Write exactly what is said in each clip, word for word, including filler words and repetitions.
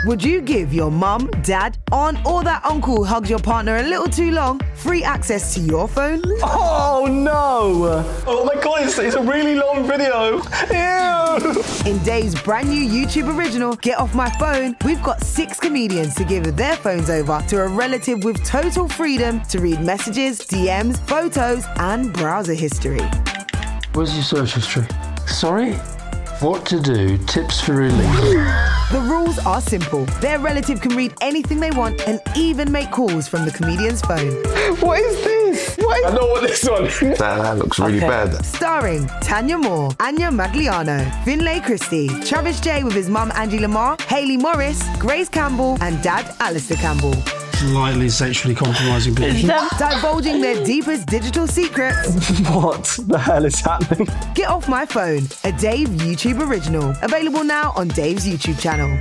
Would you give your mum, dad, aunt, or that uncle who hugs your partner a little too long free access to your phone? Oh no! Oh my god, it's, it's a really long video. Ew! In Dave's brand new YouTube original, Get Off My Phone, we've got six comedians to give their phones over to a relative with total freedom to read messages, D Ms, photos, and browser history. Where's your search history? Sorry? What to do, tips for relief. The rules are simple. Their relative can read anything they want and even make calls from the comedian's phone. What is this? What is... I know what this one is. That, that looks really Okay. bad. Starring Tanya Moore, Anya Magliano, Finlay Christie, Travis J with his mum Angie Lamar, Hayley Morris, Grace Campbell, and dad Alistair Campbell. Slightly sexually compromising position. Divulging their deepest digital secrets. What the hell is happening? Get Off My Phone, a Dave YouTube original. Available now on Dave's YouTube channel.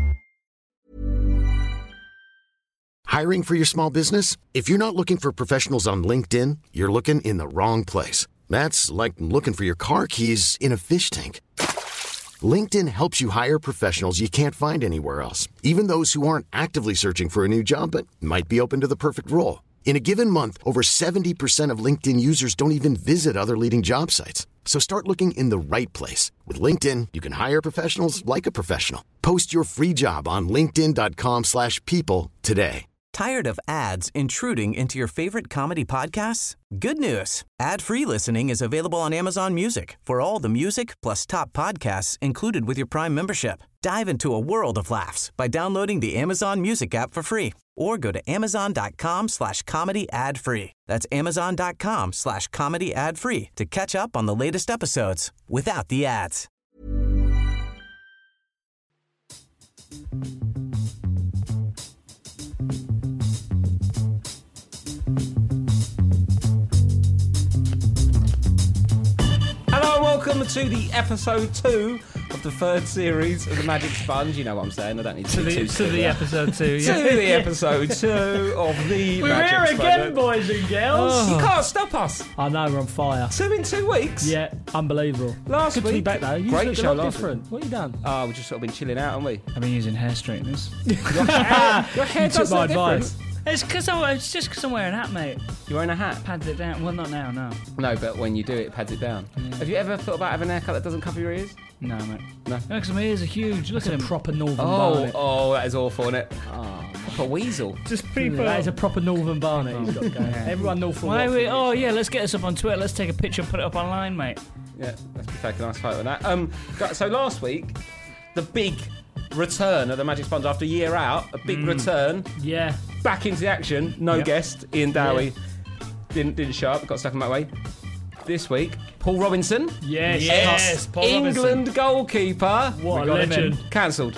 Hiring for your small business? If you're not looking for professionals on LinkedIn, you're looking in the wrong place. That's like looking for your car keys in a fish tank. LinkedIn helps you hire professionals you can't find anywhere else, even those who aren't actively searching for a new job but might be open to the perfect role. In a given month, over seventy percent of LinkedIn users don't even visit other leading job sites. So start looking in the right place. With LinkedIn, you can hire professionals like a professional. Post your free job on linkedin.com slash people today. Tired of ads intruding into your favorite comedy podcasts? Good news. Ad-free listening is available on Amazon Music for all the music plus top podcasts included with your Prime membership. Dive into a world of laughs by downloading the Amazon Music app for free or go to amazon.com slash comedy ad free. That's amazon.com slash comedy ad free to catch up on the latest episodes without the ads. Welcome to the episode two of the third series of the Magic Sponge. You know what I'm saying. I don't need to to be the, too to the there. episode two. Yeah. To the episode two of the We're Magic here Sponge. again, boys and girls. Oh. You can't stop us. I know, we're on fire. Two in two weeks. Yeah, unbelievable. Last Good week, to be back though. You great look show a lot last different. What have you done? Oh, we've just sort of been chilling out, haven't we? I've been using hair straighteners. Your hair, your hair You does took my look different. advice. It's because it's just because I'm wearing a hat, mate. You're wearing a hat? Pads it down. Well, not now, no. No, but when you do it, it pads it down. Yeah. Have you ever thought about having a haircut that doesn't cover your ears? No, mate. No. Because my ears are huge. Look It's at a them. Proper Northern Oh, Barnet. oh, that is awful, isn't it? Oh, proper weasel. Just people. That is a proper Northern Barnet he's got going. Everyone Northern. Why we, oh yeah, let's get us up on Twitter. Let's take a picture and put it up online, mate. Yeah, let's be taking a nice photo of that. Um, so last week, the big return of the Magic Sponge after a year out, a big Mm. return. Yeah. Back into the action. No Yep. guest. Ian Dowie Yeah. didn't didn't show up. Got stuck in that way. This week, Paul Robinson. Yes, Ex- yes, Paul England Robinson. goalkeeper. What We a got him legend. in. Cancelled.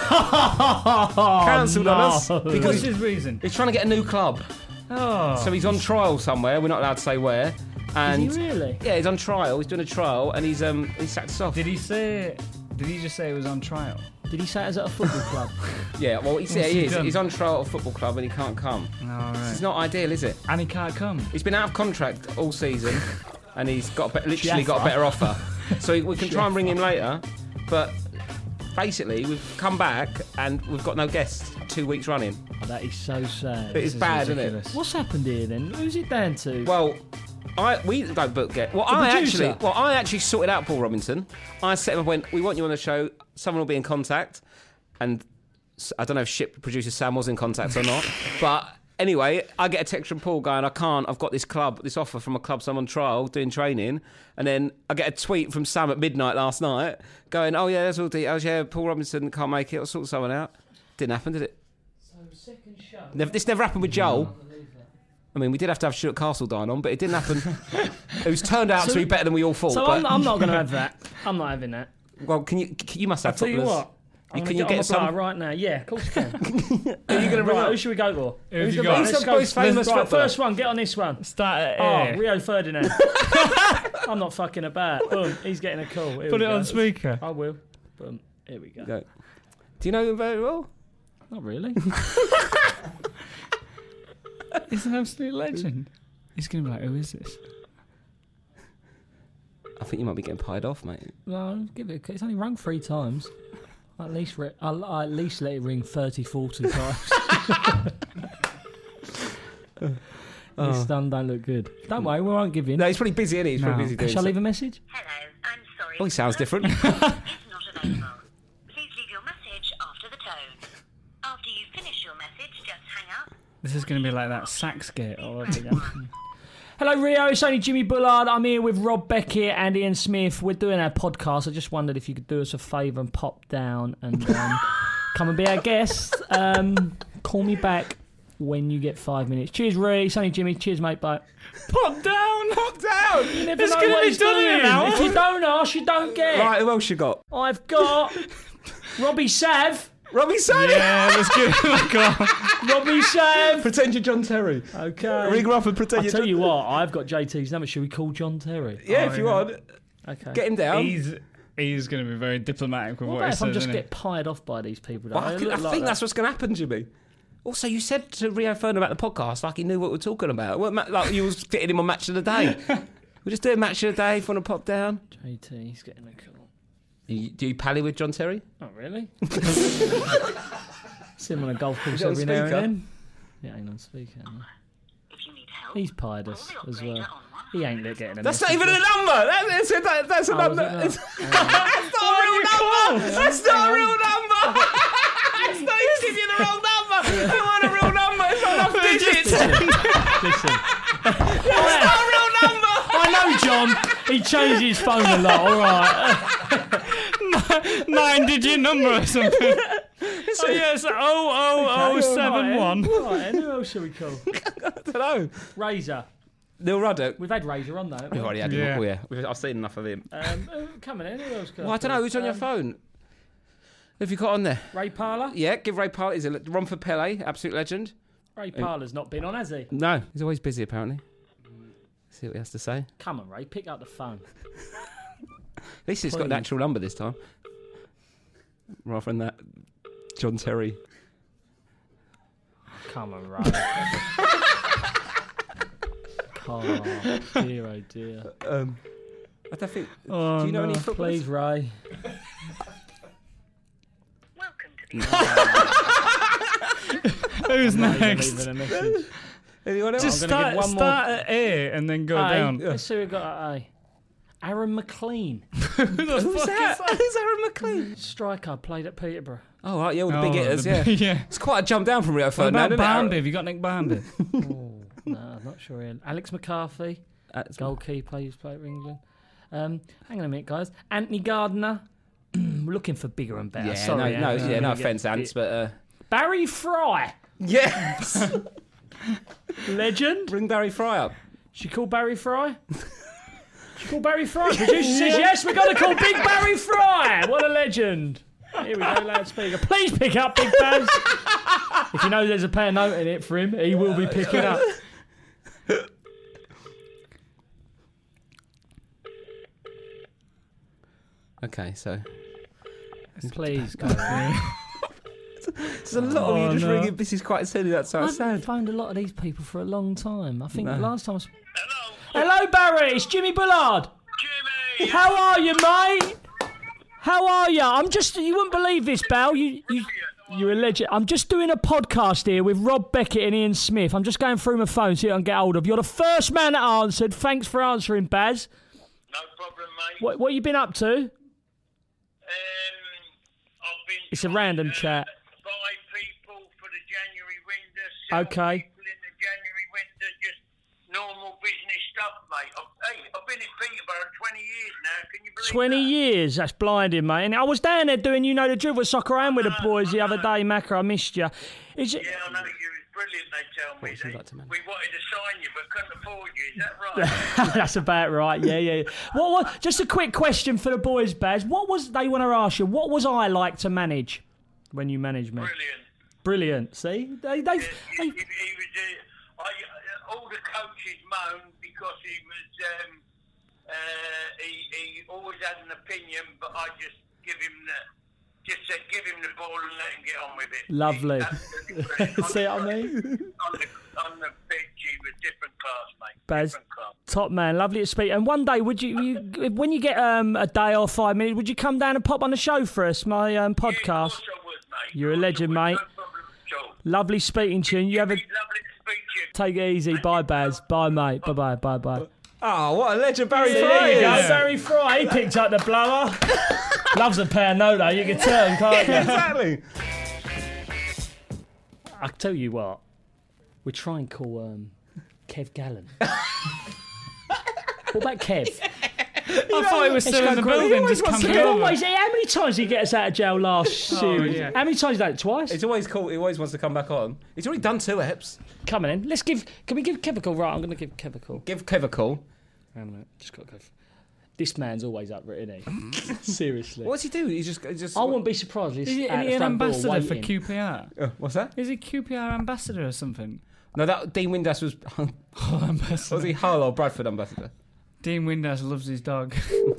oh, Cancelled no. on us because What's his reason? he's trying to get a new club. Oh. So he's on trial somewhere. We're not allowed to say where. And Is he really? Yeah, he's on trial. He's doing a trial, and he's um he's sacked us off. Did he say? Did he just say it was on trial? Did he say it was at a football club? Yeah, well, he's, yeah, What's he he is. done? He's on trial at a football club, and he can't come. All right. It's not ideal, is it? And he can't come. He's been out of contract all season, and he's got a be- literally Jaffa. got a better offer. So we can try and ring him later, but basically we've come back and we've got no guests two weeks running. Oh, that is so sad. It This is bad, isn't it? ridiculous. What's happened here then? Who's it down to? Well, I we don't book get. Well, The I producer? actually, well, I actually sorted out Paul Robinson. I set him up. Went, we want you on the show. Someone will be in contact, and s- I don't know if ship producer Sam was in contact or not, but. Anyway, I get a text from Paul going, I can't, I've got this club, this offer from a club, so I'm on trial, doing training. And then I get a tweet from Sam at midnight last night going, oh yeah, there's all details, yeah, Paul Robinson can't make it, I'll sort someone out. Didn't happen, did it? So second show. Never, this never happened with Joel. I mean, we did have to have Stuart Castledine on, but it didn't happen. It was turned out So- to be better than we all thought. So but, I'm, I'm not going to have that. I'm not having that. Well, can you, can, you must have I'll tell you topplers. what. I'm You, gonna can you get, get on my some? bar right now? Yeah, of course you can. Are you going to bring Right, up? who should we go for? Who have Who's you the got? Let's He's go- most famous right, footballer. first one, get on this one. Start it Oh, here. Rio Ferdinand. I'm not fucking about. Boom, he's getting a call. Here Put we it go. on speaker. I will. Boom, here we go. Go. Do you know him very well? Not really. He's an absolute legend. He's going to be like, who is this? I think you might be getting pied off, mate. Well, give it. It's only rung three times. At least, re- I'll, I'll at least let it ring thirty, forty times. Oh. This done don't look good. Don't worry, we won't give in. No, he's pretty busy, isn't he? He's no. pretty busy doing Shall I so. leave a message? Hello, I'm sorry. Oh, he sounds different. Is not available. Please leave your message after the tone. After you finish your message, just hang up. This is going to be like that sax skit all over again. Hello, Rio. It's only Jimmy Bullard. I'm here with Rob Beckett and Ian Smith. We're doing our podcast. I just wondered if you could do us a favour and pop down and um, come and be our guest. Um, call me back when you get five minutes. Cheers, Ray. It's only Jimmy. Cheers, mate. Bye. Pop down! Pop down! You never It's know gonna what be he's done in doing. an hour. If you don't ask, you don't get. Right, who else you got? I've got Robbie Sav. Robbie Sav! Yeah, let's give it a go. Robbie Sav. Pretend you're John Terry. Okay. Ring her up and pretend I'll you're tell John you what, I've got J T's number. Should we call John Terry? Yeah, Oh, if you yeah. want. Okay. Get him down. He's he's going to be very diplomatic with What what, about he if says, I just isn't get pied off by these people? Well, I, They could- look I like think that. that's what's going to happen, Jimmy. Also, you said to Rio Fern about the podcast like he knew what we're talking about. Well, ma- like you was fitting him on Match of the Day. We're just doing Match of the Day if you want to pop down. J T, he's getting a call. You, do you pally with John Terry? Oh, really? See him on a golf course Is it on every now and speaker? then. Yeah, ain't on speaker. No. If you need help, He's pied us as well. He ain't getting a That's message. not even a number. That, that's, that, that's a Oh, number. is it not? It's- that's not a real number. That's not a real number. That's not. He's giving you the wrong number. I want a real number. It's not enough digits. Listen. It's not a real number. I know, John. He changes his phone a lot, all right. Nine-digit number or something. Oh, yeah, it's oh oh oh seven one. Right, and who else shall we call? I don't know. Razor. Neil Ruddock. We've had Razor on, though. haven't we? We've already had him. Yeah. Oh, yeah. We've- I've seen enough of him. Um, uh, come on in. Who else? could Well, I don't know. Who's on your Um, phone? Who have you got on there? Ray Parler? Yeah, give Ray Parler. He's a Romford Pele, absolute legend. Ray Parler's not been on, has he? No, he's always busy apparently. See what he has to say. Come on, Ray. Pick up the phone. At least he's got an Please. actual number this time, rather than that John Terry. Come on, Ray. Oh, dear, oh, dear. Um, I don't think. Oh, do you know no. any footballers? Please, Ray. welcome to the Who's Not even next? leaving a message. Anyone else? Just I'm gonna start, give one more- start at A and then go Aye. down. Let's see who we got at A. Aaron McLean. Who the Who's fuck that? is that? Who's Aaron McLean? Striker, played at Peterborough. Oh, right, yeah, all the Oh, big hitters, the- yeah. yeah. It's quite a jump down from Rio What Ferdinand, about isn't Barnby? it? Have you got Nick Barnby? Oh, no, I'm not sure. Ian. Alex McCarthy, That's- goalkeeper, used to play for England. Um, hang on a minute, guys. Anthony Gardner. We're looking for bigger and better. Yeah, Sorry, no, no, Anthony. yeah, no We're gonna offence, get- Ants, but uh, Barry Fry, yes, legend. bring Barry Fry up. She called Barry Fry. She called Barry Fry. Producer says yes. We've got to call Big Barry Fry. What a legend. Here we go, loudspeaker. Please pick up, Big Baz. If you know there's a pair note in it for him, he will be picking up. Okay, so Please go. there's a lot of you Oh, just no. ringing. This is quite silly. That's so I've sad. phoned a lot of these people for a long time. I think No. last time I was... Hello. Hello, Barry. It's Jimmy Bullard. Jimmy. How are you, mate? How are you? I'm just... You wouldn't believe this, Bal. You, you, you're a legend. I'm just doing a podcast here with Rob Beckett and Ian Smith. I'm just going through my phone so I can get hold of. You're the first man that answered. Thanks for answering, Baz. No problem, mate. What, what you been up to? Um, I've been It's a random uh, chat. buy people for the January window. Sell Okay. people in the January window, just normal business stuff, mate. I've, hey, I've been in Peterborough twenty years now. Can you believe twenty that? years, that's blinding, mate. And I was down there doing, you know, the drivel soccer and with the boys the other day, Macca. I missed you. Is it? Yeah, I know you was brilliant. They tell me What would you they, like to manage? we wanted to sign you, but couldn't afford you. Is that right? That's about right. Yeah, yeah. What, what? Just a quick question for the boys, Baz. What was they want to ask you? What was I like to manage when you managed me? Brilliant. Brilliant. See, they, they, He, they he, he was. Uh, I, uh, all the coaches moaned because he was. Um, uh, he, he always had an opinion, but I just give him the. Just said, give him the ball and let him get on with it. Lovely. He's absolutely brilliant. See what I On the- mean? On the on the pitch, he was different class, mate. Baz, Different class. Top man, lovely to speak. And one day, would you, you when you get um, a day or five minutes, would you come down and pop on the show for us, my um, podcast? Yeah, of course I would, mate. You're a legend, mate. No problem at all. Lovely speaking to you. And you have a Lovely to speak to you. take it easy. Bye, Baz. Bye, mate. Bye, bye, bye, bye. Oh, what a legend Barry There Fry you go, is. Barry Fry. He picked up the blower. Loves a pound note, though. You can tell, can't you? Exactly. I tell you what, we try and call um, Kev Gallen. What about Kev? I thought he was still in the building, just coming Kev over. always, how many times did he get us out of jail last series? yeah. How many times did he done it? Twice? He's always cool. He always wants to come back on. He's already done two eps. Coming in. Let's give. Can we give Kev a call? Right, I'm going to give Kev a call. Give Kev a call. Hang on a minute. Just got to go. f- This man's always up for it, isn't he? Seriously. What's he do? He just, he just. I wouldn't be surprised if Is he, he's at is the he an front door ambassador for waiting. Q P R? Uh, what's that? Is he Q P R ambassador or something? No, that Dean Windass was. Hull ambassador. Was he Hull or Bradford ambassador? Dean Windass loves his dog.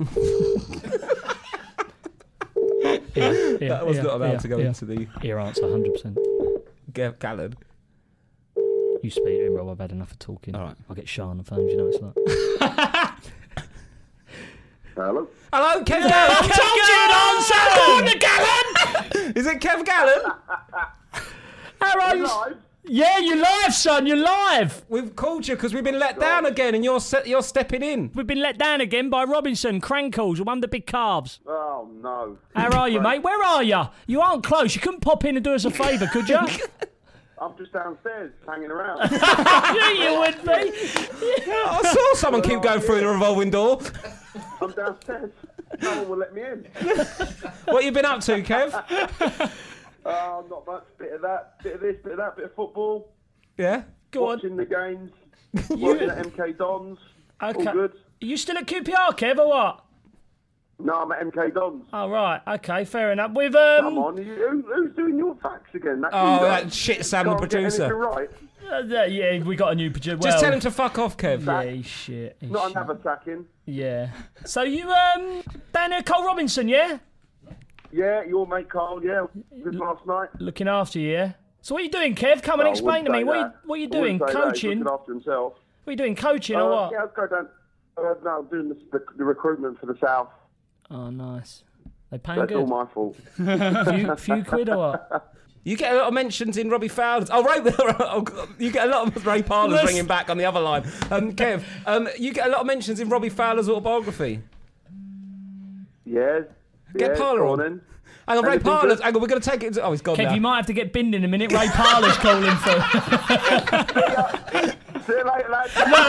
Yeah, yeah, That was yeah, not allowed yeah, to go yeah. into the Ear answer, one hundred percent. Gav Gallon. You speak to him, Rob. I've had enough of talking. All right. I'll get shy on the phone, you know what it's like. Hello? Hello, Kev Gallon. I told you to answer! Corner Gallen! Is it Kev Gallon? How are you? Yeah, you're live, son. You're live. We've called you because we've been let down again, and you're se- you're stepping in. We've been let down again by Robinson, Crankles, one of the big calves. Oh, no. How are you, mate? Where are you? You aren't close. You couldn't pop in and do us a favour, could you? I'm just downstairs, hanging around. Yeah, you would be. I saw someone keep going through the revolving door. I'm downstairs. No one will let me in. What you been up to, Kev? Oh, not much. Bit of that, bit of this, bit of that, bit of football. Yeah? Go on. Watching the games. Working at M K Dons. Okay. All good. Are you still at Q P R, Kev, or what? No, I'm at M K Dons. Oh, right. Okay, fair enough. With, um... Come on, you, who, who's doing your facts again? That Oh, geezer? that shit Sam, the Can't get anything producer. right. Uh, yeah, we got a new producer. Just well, tell him to fuck off, Kev. Yeah, he's shit. He's Not shit. another sacking. Yeah. So you, um... down there, Cole Robinson, yeah? Yeah, your mate Carl, yeah. Good last night. Looking after you, yeah? So what are you doing, Kev? Come and Oh, I explain to wouldn't me. say What are, you, that. what are you I doing? wouldn't say that. He's Coaching? looking after himself. What are you doing? Coaching Uh, or what? Yeah, I'll go down. Uh, no, I'm doing the, the, the recruitment for the South. Oh, nice. They paying That's all good? my fault. few, few quid or what? You get a lot of mentions in Robbie Fowler's. Oh, Ray, oh, you get a lot of Ray Parler's Let's- ringing back on the other line. Um, Kev, um, you get a lot of mentions in Robbie Fowler's autobiography. Yeah. Get yeah, Parler go on. in. Hang on, Ray Anything Parler's. good? Hang on, we're going to take it. To, oh, he's gone Kev, now. you might have to get binned in a minute. Ray Parler's calling through. See you later, lads.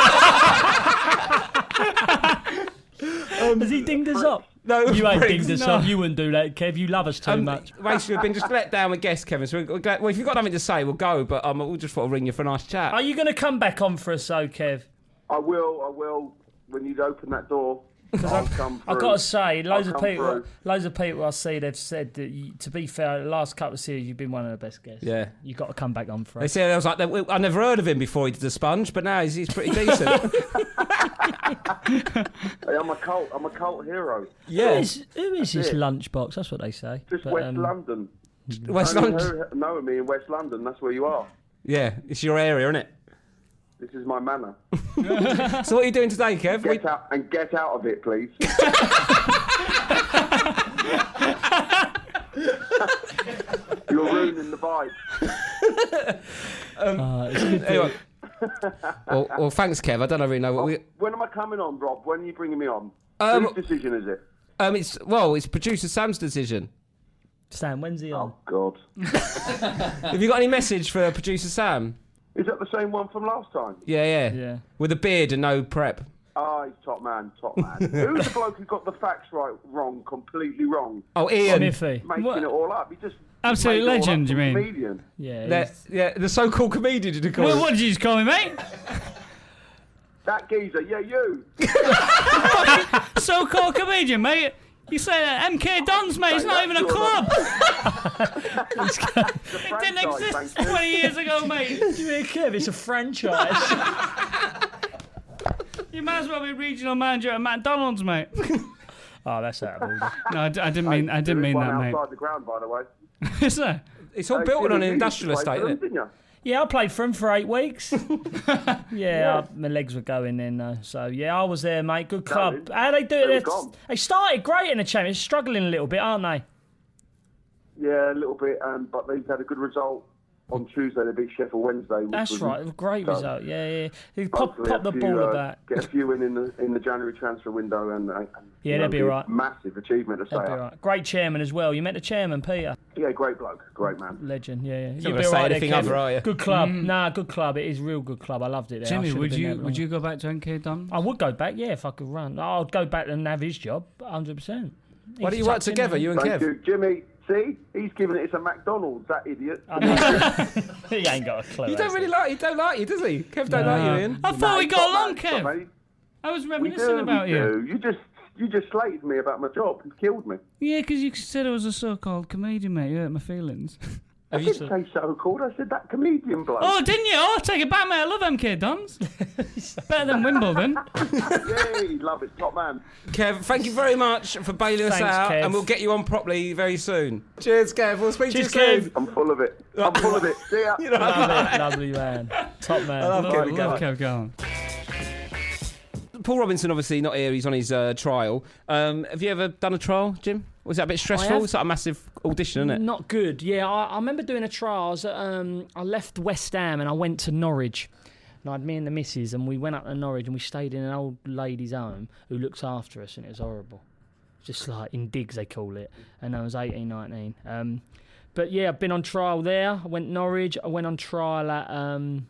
Has he dinged us up? No, You ain't Briggs. dinged us No. up. You wouldn't do that, Kev. You love us too Um, much. Rachel, we've been just let down with guests, Kevin. So we're, we're glad, well, if you've got nothing to say, we'll go. But um, we'll just want to ring you for a nice chat. Are you going to come back on for us, though, Kev? I will, I will. When you open that door, I'll come through. I've got to say, loads I'll of come people, through. loads of people I see, they've said that. You, to be fair, the last couple of series, you've been one of the best guests. Yeah. You've got to come back on for They us. said I was like, I never heard of him before he did the Sponge, but now he's, he's pretty decent. Hey, I'm a cult. I'm a cult hero. Who Yeah, is, who is this it. lunchbox? That's what they say. Just But, West um, London. West Only London. who know me in West London. That's where you are. Yeah, it's your area, isn't it? This is my manor. So what are you doing today, Kev? Get We- out and get out of it, please. You're ruining the vibe. uh, it's a good Anyway. well, well, thanks, Kev. I don't really know what we. When am I coming on, Rob? When are you bringing me on? Um, Whose decision is it? Um, it's well, it's producer Sam's decision. Sam, when's he on? Oh, God. Have you got any message for producer Sam? Is that the same one from last time? Yeah, yeah, Yeah. with a beard and no prep. Oh, he's top man, top man. Who's the bloke who got the facts right, wrong, completely wrong? Oh, Ian. Smithy. Making What? it all up. He just Absolute made it all legend, up, you some mean? Comedian. Yeah. The, he's- yeah, the so-called comedian, did you call Well, him? what did you just call me, mate? That geezer, yeah, you. So-called comedian, mate. You say that M K Dons, mate. It's not even a club. It didn't exist twenty years ago, mate. You hear, Kev? It's a franchise. You might as well be regional manager at McDonald's, mate. Oh, that's out of order. No, I, d- I didn't mean. I didn't There is mean one that, mate. outside the ground, by the way. Is there? It's all Hey, built on an you industrial used to play estate, for isn't them, it? didn't you? Yeah, I played for him for eight weeks. yeah, yeah. I, my legs were going then, though. So, yeah, I was there, mate. Good club. How they do it? They started great in the Championship. Struggling a little bit, aren't they? Yeah, a little bit, um, but they've had a good result. On Tuesday, they beat Sheffield Wednesday. Which That's was right, great so result. Yeah, yeah. They pop, pop the few, ball uh, about. Get a few in in the in the January transfer window, and, and yeah, you they'll be all right. Massive achievement to They'll say. Be right. Great chairman as well. You met the chairman, Peter. Yeah, great bloke, great man. Legend. Yeah, yeah. You're not going to say anything ever, are you? Good club. Mm. Nah, good club. It is a real good club. I loved it there. Jimmy, would you would you go back to N K Dons? I would go back. Yeah, if I could run, I'd go back and have his job. one hundred percent. Why don't you work together, you and Thank Kev? You, Jimmy. See, he's giving it to McDonald's. That idiot. He ain't got a clue. You don't really like. He don't like you, does he? Kev don't No. like you, Ian. I thought No, we got along, mate, Kev. mate. I was We reminiscing do, about we you. do. You just, you just slated me about my job. You killed me. Yeah, because you said I was a so-called comedian, mate. You hurt my feelings. I didn't say so called. I said that comedian bloke. Oh, didn't you? Oh, take it back, mate. I love M K Dons. Better than Wimbledon. Yeah, love it, top man. Kev, thank you very much for bailing us Thanks, out, Kev. and we'll get you on properly very soon. Cheers, Kev. We'll speak Cheers, to you soon. Kev. I'm full of it. I'm full of it. See ya. You know, Lovely, lovely man. Top man. I love Love, Kev. love Kev Garland. Paul Robinson, obviously not here. He's on his uh, trial. Um, have you ever done a trial, Jim? Was that a bit stressful? have. It's like a massive audition, isn't it? Not good. Yeah, I, I remember doing a trial. I, was at, um, I left West Ham and I went to Norwich. And I had me and the missus, and we went up to Norwich and we stayed in an old lady's home who looks after us, and it was horrible. Just like in digs, they call it. And I was eighteen, nineteen. Um, but yeah, I've been on trial there. I went Norwich. I went on trial at um,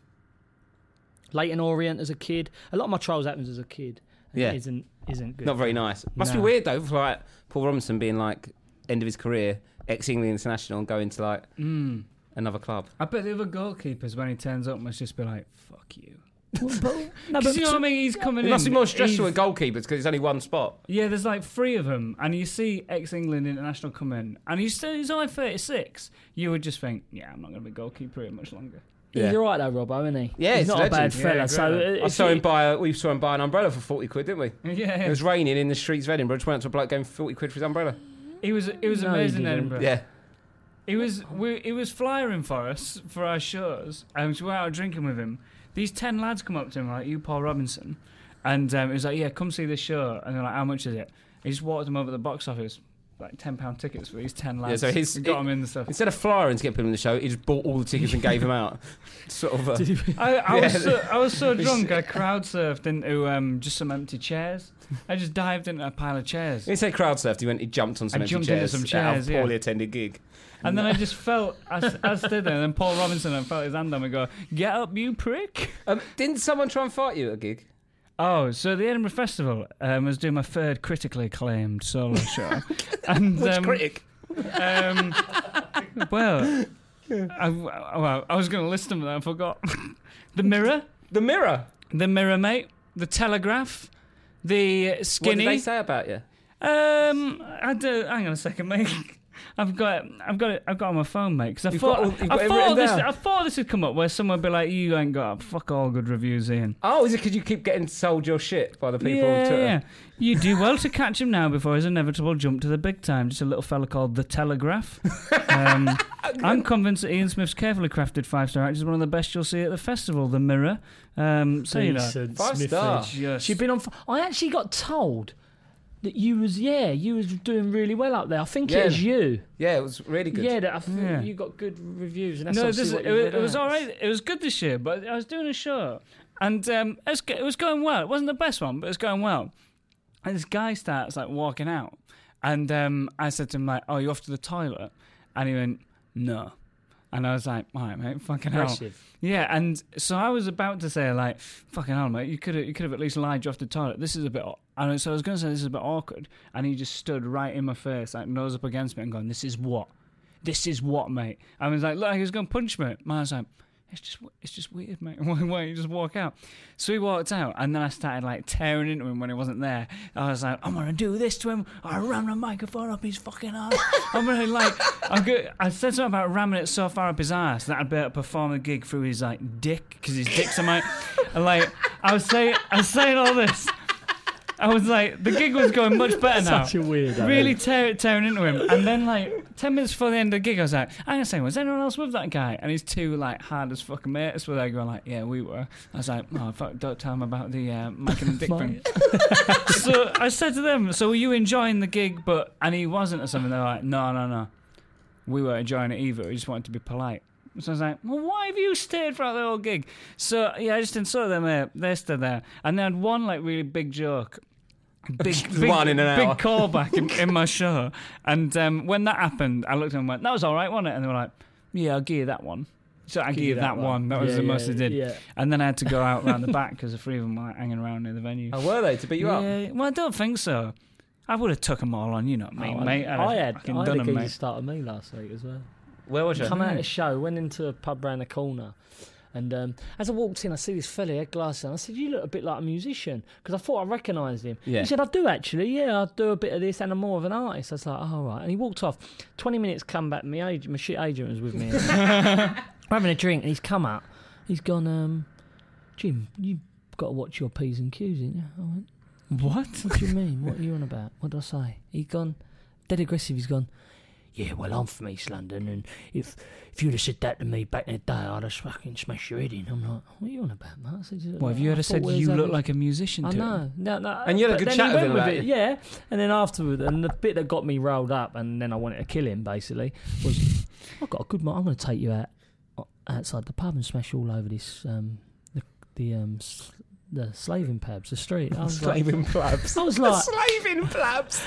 Leyton Orient as a kid. A lot of my trials happens as a kid. And Yeah. It isn't, isn't good. Not very nice. Must be No. weird, though, for like Paul Robinson being like end of his career, ex-England international, and going to like Mm. another club. I bet the other goalkeepers, when he turns up, must just be like, fuck you. no, Because you know what I mean? He's coming It in. must be more stressful he's- with goalkeepers because it's only one spot. Yeah, there's like three of them, and you see ex-England international come in, and he's, still, he's only thirty-six. You would just think, yeah, I'm not going to be goalkeeper here much longer. Yeah. He's all right though, Robbo, isn't he? Yeah, he's he's not a a bad legend. fella. Yeah, so great. uh, I if saw you- him buy. A, we saw him buy an umbrella for forty quid, didn't we? Yeah, It was raining in the streets of Edinburgh. Just went up to a bloke going forty quid for his umbrella. He was it was No, he amazing in didn't. Edinburgh. Yeah. He was we, he was flying for us for our shows, and we were out drinking with him. These ten lads come up to him like, "You, Paul Robinson," and um, he was like, "Yeah, come see this show." And they're like, "How much is it?" He just walked them over the box office, like ten pound tickets for these ten lads. Yeah, so his He got it- them in the stuff. Instead of flying to get people in the show, he just bought all the tickets and gave them out. Sort of. Uh, I, I, was Yeah. so, I was so drunk, I crowd surfed into um, just some empty chairs. I just dived into a pile of chairs. He said crowd surfed. He went. He jumped on some I empty jumped chairs. into some At chairs, a yeah. poorly attended gig. And then I just felt, I, s- I stood there, and then Paul Robinson, I felt his hand on me go, "Get up, you prick." Um, didn't someone try and fight you at a gig? Oh, so the Edinburgh Festival um, was doing my third critically acclaimed solo show. And, Which um, critic? Um, well, I, well, I was going to list them, but I forgot. The Mirror. The Mirror? The Mirror, mate. The Telegraph. The Skinny. What did they say about you? Um, I do. Hang on a second, mate. I've got, I've got it. I've got it on my phone, mate. Because I You've thought, got all- you've got I it thought written this, down. I thought this would come up where someone would be like, "You ain't got fuck all good reviews, Ian." Oh, is it because you keep getting sold your shit by the people yeah, on Twitter? yeah. You do well to catch him now before his inevitable jump to the big time. Just a little fella called The Telegraph. Um, I'm convinced that Ian Smith's carefully crafted five-star act is one of the best you'll see at the festival, The Mirror. Um, so, you know, Decent, Five Smithy. star. Yes. She'd been on. f- I actually got told that you was yeah you was doing really well up there. I think Yeah. it was you. Yeah, it was really good. Yeah, that I think Yeah. you got good reviews, and that's no, obviously this, what it, you was, did it was out. all right. It was good this year, but I was doing a show, and um, it, was, go- it was going well. It wasn't the best one, but it was going well. And this guy starts like walking out, and um, I said to him like, "Oh, you off to the toilet?" And he went, "No." And I was like, "All right, mate, fucking hell." Impressive. Yeah, and so I was about to say like, "Fucking hell, mate, you could have you could have at least lied you off the toilet. This is a bit." aw-" And so I was going to say this is a bit awkward, and he just stood right in my face, like nose up against me, and going, "This is what, this is what, mate." I was like, "Look, he was going to punch me." Man, I was like, "It's just it's just weird, mate. Why why don't you just walk out?" So he walked out, and then I started like tearing into him when he wasn't there. I was like, "I'm gonna do this to him. I ram the microphone up his fucking ass. I'm gonna like." I'm good. I said something about ramming it so far up his ass that I'd be able to perform a gig through his like dick because his dick's on my. And like I was saying, I was saying all this. I was like, the gig was going much better now. Such a weirdo. Really tear, tearing into him. And then, like, ten minutes before the end of the gig, I was like, I'm going to say, was anyone else with that guy? And his two, like, hard as fucking mates were there going, like, yeah, we were. I was like, oh, fuck, don't tell him about the uh, Mike and the Dick thing. So I said to them, so were you enjoying the gig? But And he wasn't or something. They're like, no, no, no. We weren't enjoying it either. We just wanted to be polite. So I was like, well, why have you stayed throughout the whole gig? So, yeah, I just didn't saw them there. They stood there. And they had one, like, really big joke. Big, big, one in an big hour. callback in, in my show. And um, when that happened, I looked at them and went, that was all right, wasn't it? And they were like, yeah, I'll give you that one. So I Give gave you that, that one. one. That was Yeah, the yeah, most I did. yeah. And then I had to go out round the back because the three of them were like, hanging around near the venue. Oh, were they? To beat you up? Yeah, well, I don't think so. I would have took them all on, you know, mate, Oh, mate. I, I had, fucking I had done a them, geezer mate. start with me last week as well. Where was you? Come out of the show, went into a pub round the corner. And um, as I walked in, I see this fella, he had glasses on. I said, you look a bit like a musician. Because I thought I recognised him. Yeah. He said, I do actually. Yeah, I do a bit of this and I'm more of an artist. I was like, oh, all right. And he walked off. twenty minutes come back. My, agent, my shit agent was with me. We're having a drink and he's come out. He's gone, um, Jim, you've got to watch your P's and Q's, ain't you? I went, what? What do you mean? What are you on about? What did I say? He's gone, dead aggressive. He's gone, yeah, well, I'm from East London, and if if you'd have said that to me back in the day, I'd have fucking smashed your head in. I'm like, what are you on about, mate? I said, Well, have you I ever thought said we was you look having- like a musician I to know. him? No, no. And you had a but good then chat he with went him about it, it. yeah. And then afterward, and the bit that got me rolled up, and then I wanted to kill him, basically, was, I've got a good mind. I'm going to take you out outside the pub and smash all over this, um, the, the, um, s- the slaving pubs, the street. I was like- Slaving plabs. I was like, Slaving plabs.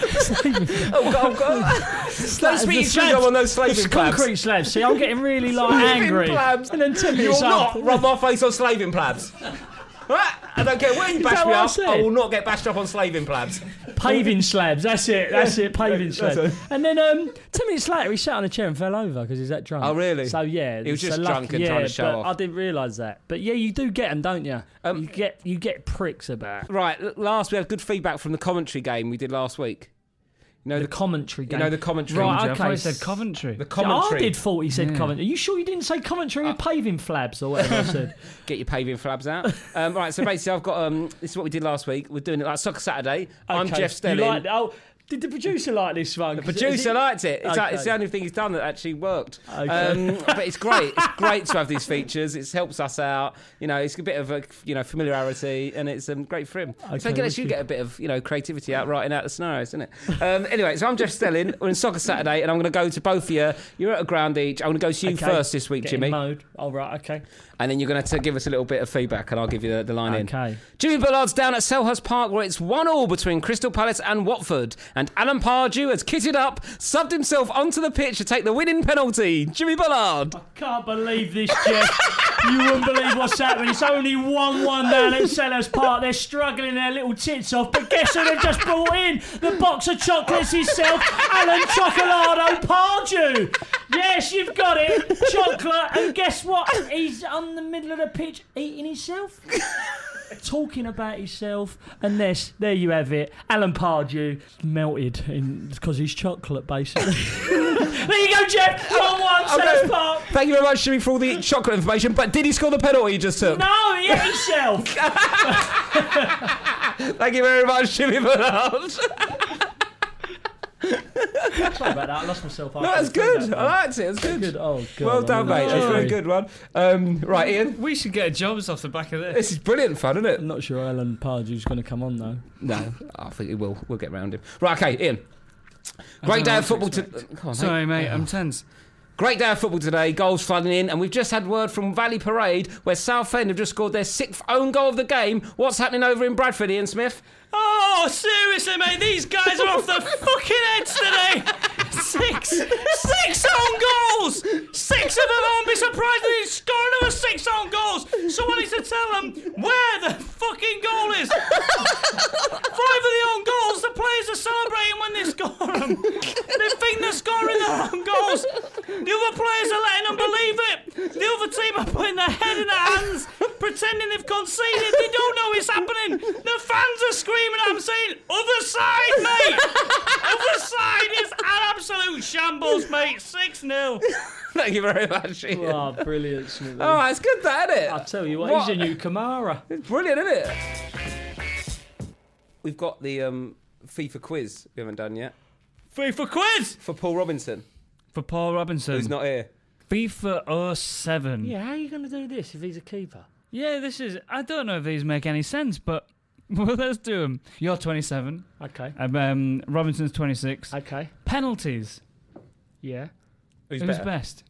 oh, God, oh, God. Don't speak the sugar on those slaving It's plabs. concrete slabs. See, I'm getting really like Slaving angry. plabs. And then ten You'll minutes not after- rub my face on slaving plabs. Right? I don't care where you Is bash that me what I up, said? I will not get bashed up on slaving plabs. Paving slabs, that's it, that's it, paving That's slabs. it. And then um, ten minutes later, he sat on a chair and fell over because he's that drunk. Oh, really? So, yeah. He was so just lucky- drunk and yeah, trying to show but off. I didn't realise that. But yeah, you do get them, don't you? Um, you get you get pricks about Right, l- last we had good feedback from the commentary game we did last week. You know the, commentary You game. know the commentary. Right, I okay. thought he said Coventry. The Yeah, commentary. I did thought he said Yeah. commentary. Are you sure you didn't say commentary with paving flabs or whatever I said? Get your paving flabs out. Um, right, so basically, I've got um, this is what we did last week. We're doing it like Soccer Saturday. I'm Okay, Jeff you Stelling. liked- oh, did the producer like this one? The 'Cause is producer it- liked it. It's, like, it's Okay. the only thing he's done that actually worked. Okay. Um, but it's great. It's great to have these features. It helps us out. You know, it's a bit of a you know familiarity, and it's um, great for him. Okay, so it lets you wicked. get a bit of you know creativity out writing out the scenarios, isn't it? Um, anyway, so I'm Jeff Stelling. We're in Soccer Saturday, and I'm going to go to both of you. You're at a ground each. I'm going to go to you Okay, first this week, get in Jimmy, Mode. All right, okay. and then you're going to give us a little bit of feedback, and I'll give you the, the line in. Okay. Jimmy Bullard's down at Selhurst Park where it's one all between Crystal Palace and Watford. And Alan Pardew has kitted up, subbed himself onto the pitch to take the winning penalty. Jimmy Bullard. Can't believe this, Jeff. You wouldn't believe what's happening. It's only one one down at Sellers Park. They're struggling their little tits off. But guess who they've just brought in? The box of chocolates himself, Alan Chocolado Pardew. Yes, you've got it. Chocolate. And guess what? He's on the middle of the pitch eating himself. Talking about himself, and this, there you have it. Alan Pardew melted because he's chocolate, basically. There you go, Jeff. one one, Sellers Okay. Park. Thank you very much, Jimmy, for all the chocolate information. But did he score the penalty you just took? No, he hit himself. Thank you very much, Jimmy Bullard. Sorry about that. I lost myself. No, that's good. I liked it. It's good. Good. Oh, God. Well done, I'm mate. not That's a sure. very good one. Um, right, Ian. We should get jobs off the back of this. This is brilliant fun, isn't it? I'm not sure Alan Pardew's going to come on, though. No, I think he will. We'll get round him. Right, okay, Ian. I Great don't day know of what football. to To- expect. Come on, Sorry, mate, Oh. I'm tense. Great day of football today, goals flooding in, and we've just had word from Valley Parade where Southend have just scored their sixth own goal of the game. What's happening over in Bradford, Ian Smith? Oh, seriously, mate, these guys are off their fucking heads today. Six, six own goals. Six of them. I won't be surprised if they score another six own goals. Someone needs to tell them where the fucking goal is. Five of the own goals, the players are celebrating when they score them. They think they're scoring their own goals. The other players are letting them believe it. The other team are putting their head in their hands, pretending they've conceded. They don't know it's happening. The fans are screaming at them saying, other side, mate. Other side is an absolute shambles, mate. six nil. Thank you very much, Ian. Oh, brilliant, Smithy. Oh, it's good, that, isn't it? I'll tell you what, What? he's a new Kamara. It's brilliant, isn't it? we've got the um, FIFA quiz we haven't done yet. FIFA quiz! For Paul Robinson. For Paul Robinson. Who's not here. FIFA oh seven. Yeah, how are you going to do this if he's a keeper? Yeah, this is... I don't know if these make any sense, but... Well, let's do them. You're twenty-seven. Okay. Um, um, Robinson's twenty-six. Okay. Penalties. Yeah. Who's, Who's better? best?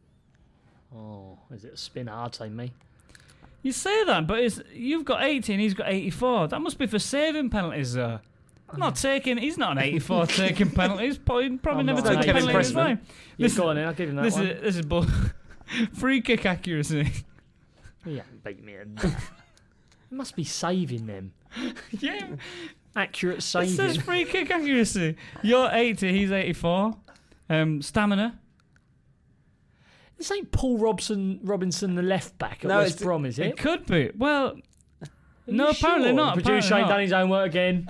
Oh, is it a spinner? I'd say me. You say that, but it's, you've got eighty and he's got eighty-four. That must be for saving penalties, though. Not taking... He's not an eighty-four taking penalties. Probably, probably I'm never not took an a penalty in his eighty-four. life. Yeah, This- go on then, I'll give him that this one. Is, this is bull. Free kick accuracy. He hasn't beat me at that. It must be saving them. Yeah. Accurate It saving. says free kick accuracy. You're eighty, he's eighty-four. Um, stamina. This ain't Paul Robson, Robinson, the left back at No, West it's- Brom, is it? It could be. Well, Are no, you apparently sure? not. The producer apparently ain't not. done his homework again.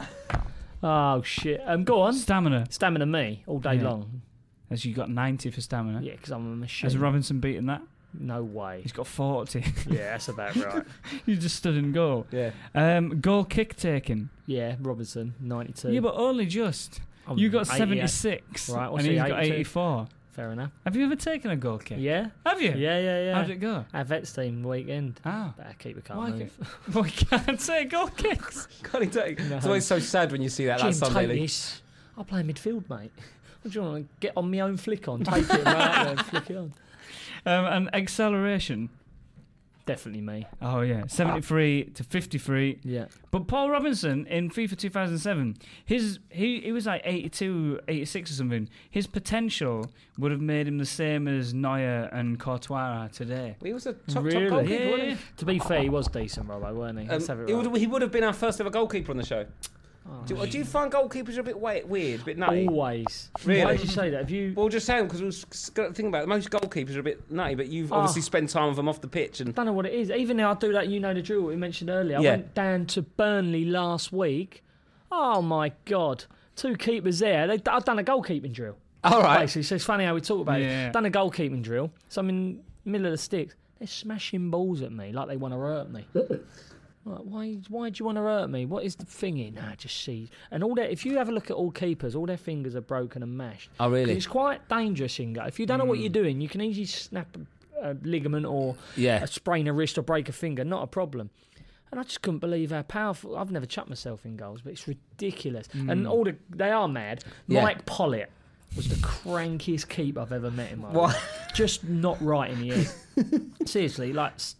Oh, shit. Um, go on. Stamina. Stamina me, all day Yeah. long. Has you got ninety for stamina? Yeah, because I'm a machine. Has Robinson beaten that? No way. He's got forty. Yeah, that's about right. You just stood in goal. Yeah. Um, goal kick taken. Yeah, Robinson, ninety-two. Yeah, but only just. I'm You got eighty-eight. seventy-six. Right, what's and he, he's got eighty-two? eighty-four. Fair enough. Have you ever taken a goal kick? Yeah. Have you? Yeah, yeah, yeah. How did it go? Our vets team weekend. Ah. Better keep a calm Why move. Well, we can't say goal kicks. Can't he take? No. It's always so sad when you see that. Jim, That Sunday take league. this. I'll play midfield, mate. What do you want to get on my own flick on? Take it right out there and flick it on. Um, and acceleration. Definitely me. Oh, yeah. seventy-three to fifty-three. Yeah. But Paul Robinson in FIFA two thousand seven, his he, he was like eighty-two, eighty-six or something. His potential would have made him the same as Neuer and Courtois are today. He was a top, Really? top goalkeeper, Yeah, wasn't he? yeah. To be fair, he was decent, Robbo, weren't he? Um, Let's have it he, right. would, he would have been our first ever goalkeeper on the show. Oh, do, do you find goalkeepers are a bit wa- weird, a bit nutty? Always. Really? Why did you say that? Have you? Well, just saying, because we was thinking about it, most goalkeepers are a bit nutty, but you've Oh. obviously spent time with them off the pitch. And I don't know what it is. Even now, I do that. You know the drill. What we mentioned earlier. I Yeah. went down to Burnley last week. Oh my god, two keepers there. They, I've done a goalkeeping drill. All right. Basically, so it's funny how we talk about Yeah. it. Done a goalkeeping drill. So I'm in the middle of the sticks. They're smashing balls at me like they want to hurt me. Like, why? Why do you want to hurt me? What is the thingy? Nah, just see. And all that. If you have a look at all keepers, all their fingers are broken and mashed. Oh, really? 'Cause it's quite dangerous, Inga. If you don't know what you're doing, you can easily snap a, a ligament or Yeah. a sprain a wrist or break a finger. Not a problem. And I just couldn't believe how powerful. I've never chucked myself in goals, but it's ridiculous. And all the they are mad. Yeah. Mike Pollitt was the crankiest keeper I've ever met in my What? life. Just not right in the head. Seriously, like s-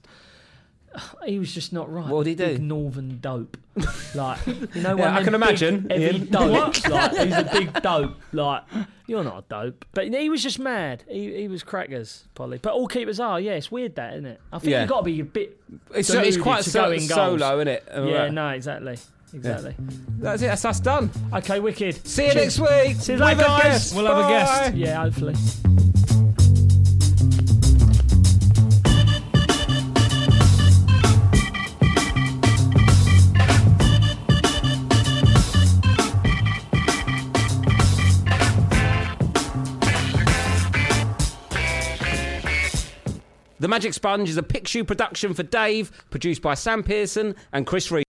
he was just not right. What did he Big do? northern dope. Like you know, Yeah, when I can imagine, Heavy Ian. dope. Like he's a big dope. Like you're not a dope, but he was just mad. He he was crackers, Polly. But all keepers are. Yeah, it's weird that, isn't it? I think Yeah. you've got to be a bit. It's, it's deluded quite to so, go in goals. solo, isn't it? Yeah, no, exactly. Exactly. That's it. That's us done. Okay, wicked. See you Cheers. next week. See you With later, a guys. guest. We'll have a guest. Bye. Yeah, hopefully. The Magic Sponge is a Pickshoe production for Dave, produced by Sam Pearson and Chris Reed.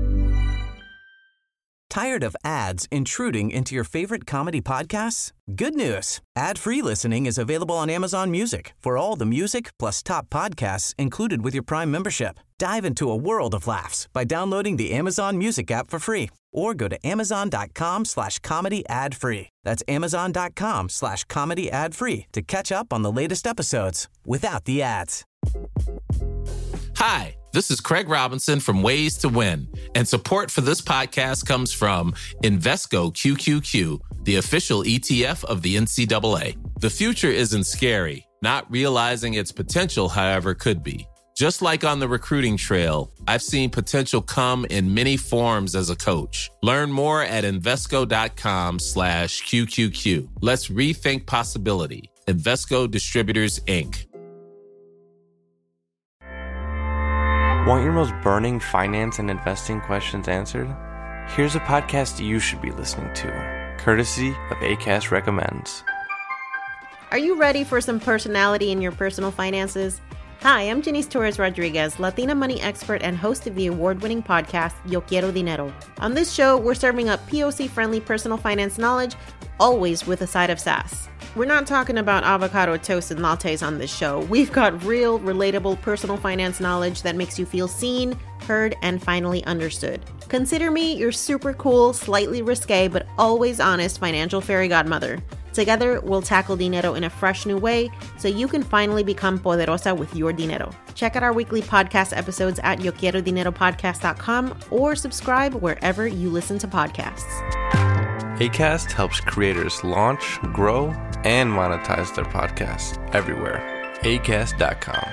Tired of ads intruding into your favorite comedy podcasts? Good news. Ad-free listening is available on Amazon Music for all the music plus top podcasts included with your Prime membership. Dive into a world of laughs by downloading the Amazon Music app for free or go to amazon.com slash comedy ad free. That's amazon.com slash comedy ad free to catch up on the latest episodes without the ads. Hi, this is Craig Robinson from Ways to Win, and support for this podcast comes from Invesco Q Q Q, the official E T F of the N C double A. The future isn't scary. Not realizing its potential, however, could be. Just like on the recruiting trail, I've seen potential come in many forms as a coach. Learn more at Invesco.com slash QQQ. Let's rethink possibility. Invesco Distributors, Incorporated. Want your most burning finance and investing questions answered? Here's a podcast you should be listening to, courtesy of Acast Recommends. Are you ready for some personality in your personal finances? Hi, I'm Janice Torres Rodriguez, Latina money expert and host of the award-winning podcast, Yo Quiero Dinero. On this show, we're serving up P O C-friendly personal finance knowledge, always with a side of sass. We're not talking about avocado toast and lattes on this show. We've got real, relatable personal finance knowledge that makes you feel seen, heard, and finally understood. Consider me your super cool, slightly risque, but always honest financial fairy godmother. Together, we'll tackle dinero in a fresh new way so you can finally become poderosa with your dinero. Check out our weekly podcast episodes at yo quiero dinero podcast dot com or subscribe wherever you listen to podcasts. Acast helps creators launch, grow, and monetize their podcasts everywhere. acast dot com.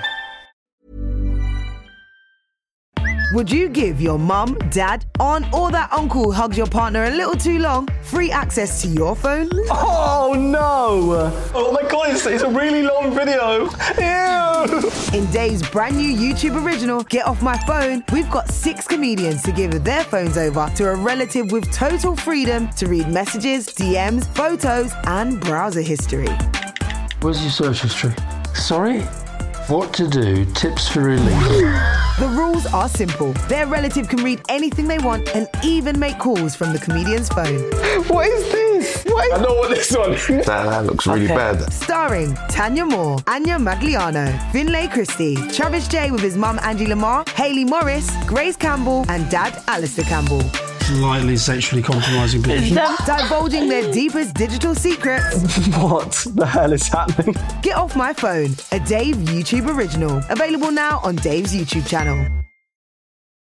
Would you give your mum, dad, aunt, or that uncle who hugs your partner a little too long free access to your phone? Oh no! Oh my god, it's, it's a really long video. Ew! In Dave's brand new YouTube original, Get Off My Phone, we've got six comedians to give their phones over to a relative with total freedom to read messages, D Ms, photos, and browser history. Where's your search history? Sorry? What to do, tips for relief. The rules are simple. Their relative can read anything they want and even make calls from the comedian's phone. What is this? What is... I know what this one is. That, that looks really Okay. bad. Starring Tanya Moore, Anya Magliano, Finlay Christie, Travis J with his mum Angie Lamar, Hayley Morris, Grace Campbell, and dad Alistair Campbell. Slightly sexually compromising people. Divulging their deepest digital secrets. What the hell is happening? Get Off My Phone, a Dave YouTube original. Available now on Dave's YouTube channel.